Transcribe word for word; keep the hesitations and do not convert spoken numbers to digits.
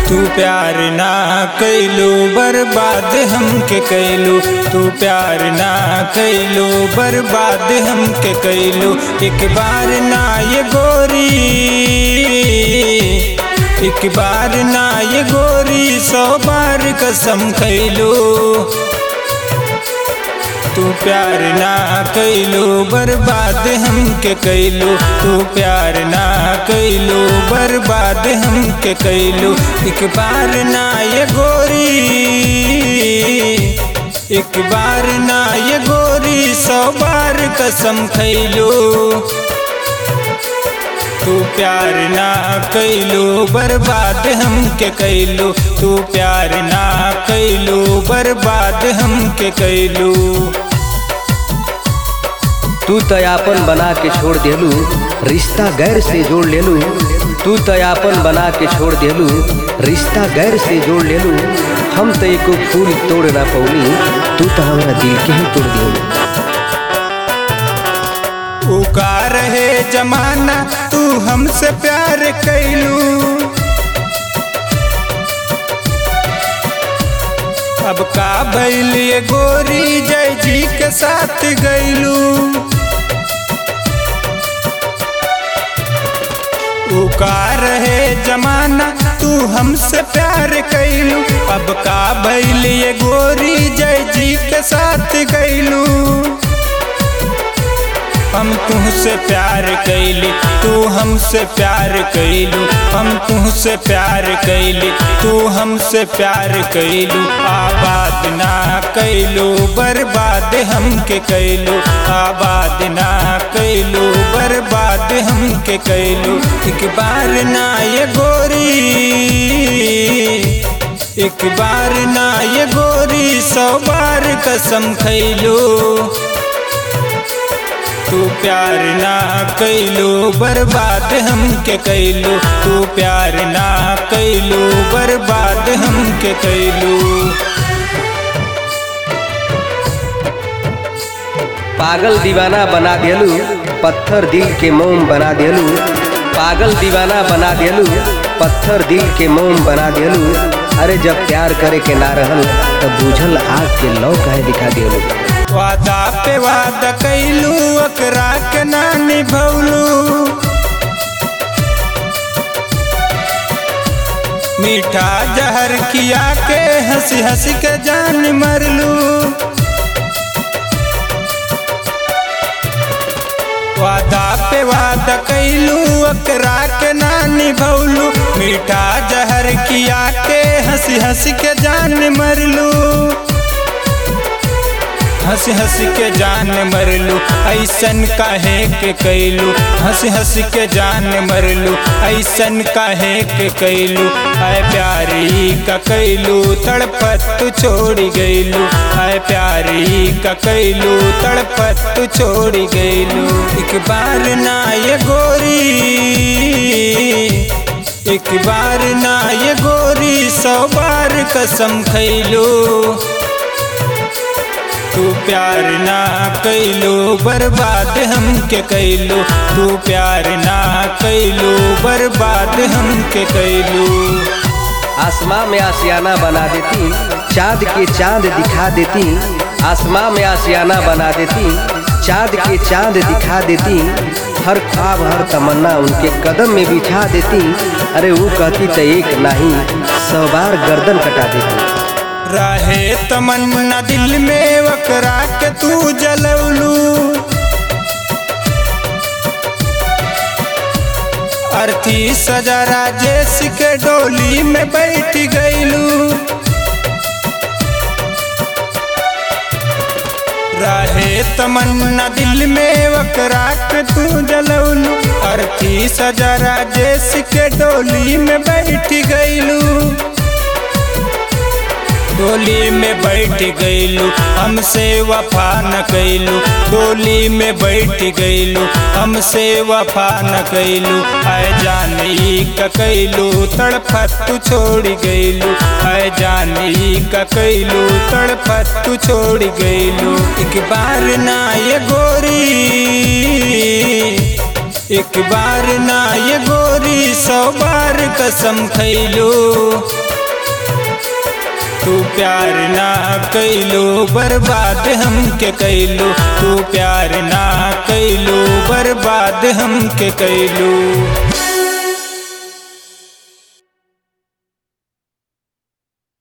तू प्यार ना कैलो बर्बाद हमके कैलो, तू प्यार ना कैलो बर्बाद हमके कैलो। एक बार ना ये गोरी, एक बार ना ये गोरी सौ बार कसम खैलो। तू प्यार ना कैलो बर्बाद हमके कैलो, तू प्यार ना कैलो बर्बाद हमके कैलो। एक बार ना ये गोरी, एक बार ना ये गोरी सौ बार कसम खैलो। तू प्यार ना कैलो बर्बाद हमके कैलो, तू प्यार ना कैलो बर्बाद हमके कैलो। तू तयापन बना के छोड़ देलू, रिश्ता गैर से जोड़ लेलू। तू तयापन बना के छोड़ देलू, रिश्ता गैर से जोड़ लेलू। हम तो एको फूल तोड़ ना पौनी, तू तो हमारा दिल के ही तोड़ देलू। उका रहे जमाना तू हमसे प्यार कैलू, अब का भइल ये गोरी जय जी के साथ गैलू। उका रहे जमाना तू हमसे प्यार कैलू, अब का भइल ये गोरी जय जी के साथ गैलू। हम तुझसे प्यार कैली, तू हमसे प्यार कैलू, हम तुझसे प्यार कैली, तू हमसे प्यार कैलू। आबाद ना कैलू बर्बाद हमके कैलू, आबाद ना कैलू बर्बाद हमके कैलू। एक बार ना ये गोरी, एक बार ना ये गोरी सौ बार कसम खैलू। तू प्यार ना कैलो बर्बाद हमके कैलो, तू प्यार ना कैलो बर्बाद हमके कैलो। पागल दीवाना बना देलू, पत्थर दिल के मोम बना देलू। पागल दीवाना बना देलू, पत्थर दिल के मोम बना देलू। अरे जब प्यार करे के ना रहल तब बूझल आग के लौ काहे दिखा देलू। वादा पे वादा कैलू, अकरा के ना निभौलू। मीठा जहर किया के हंसी हंसी के जान मरलू। वादा पे वादा कैलू, अकरा के ना निभौलू। मीठा जहर किया के हंसी हंसी के जान मरलू। हंस हंस के जान मरलू, ऐसन काहे के कैलू। हंस हंस के जान मरलू, ऐसन काहे के कैलू। आय प्यारी का कैलू, तड़पत तू छोड़ी गैलू। आय प्यारी का कैलू, तड़पत तू छोड़ी गैलू। एक बार ना ये गोरी, एक बार ना ये गोरी सौ बार कसम खैलू। तू प्यार ना कैलो बर्बाद हमके कैलो, तू प्यार ना कैलो बर्बाद हमके कैलो। आसमां में आशियाना बना देती, चाँद के चाँद दिखा देती। आसमां में आशियाना बना देती, चाँद के चाँद दिखा देती। हर ख्वाब हर तमन्ना उनके कदम में बिछा देती। अरे वो कहती तो एक नहीं सौ बार गर्दन कटा देती। रहे तमन्ना दिल में वकरा के तू जलवलू। अर्थी सजा राजेश के डोली में बैठ गईलू। रहे तमन्ना दिल में वकरा के तू जलवलू। अर्थी सजा राजेश के डोली में बैठ गईलू। डोली में बैठ गईलू, हमसे वफा न कैलू। डोली में बैठ गईलू, हमसे वफा न कैलू। आय जानी का कैलू, तड़पत तू छोड़ गईलू। आय जानी का कैलू, तड़पत तू छोड़ गईलू। एक बार ना ये गोरी, एक बार ना ये गोरी सौ बार कसम खैलू, तू प्यार ना कैलू बर्बाद हमके कैलू, तू प्यार ना कैलू बर्बाद हमके कैलू।